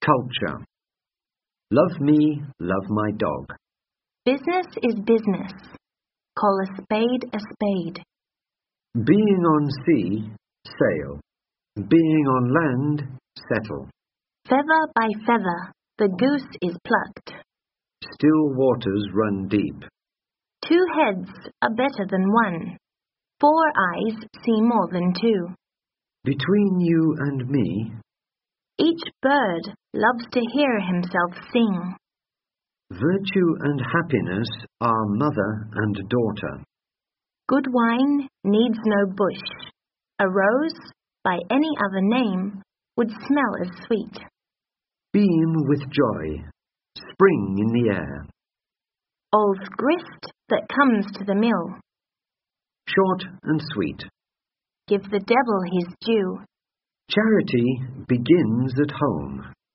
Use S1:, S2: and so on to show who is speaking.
S1: Culture. Love me, love my dog.
S2: Business is business. Call a spade a spade.
S1: Being on sea, sail. Being on land, settle.
S2: Feather by feather, the goose is plucked.
S1: Still waters run deep.
S2: 2 heads are better than 1. 4 eyes see more than 2.
S1: Between you and me,
S2: Each bird loves to hear himself sing.
S1: virtue and happiness are mother and daughter.
S2: Good wine needs no bush. A rose, by any other name, would smell as sweet.
S1: Beam with joy, spring in the air.
S2: All's grist that comes to the mill.
S1: Short and sweet.
S2: Give the devil his due.
S1: Charity begins at home.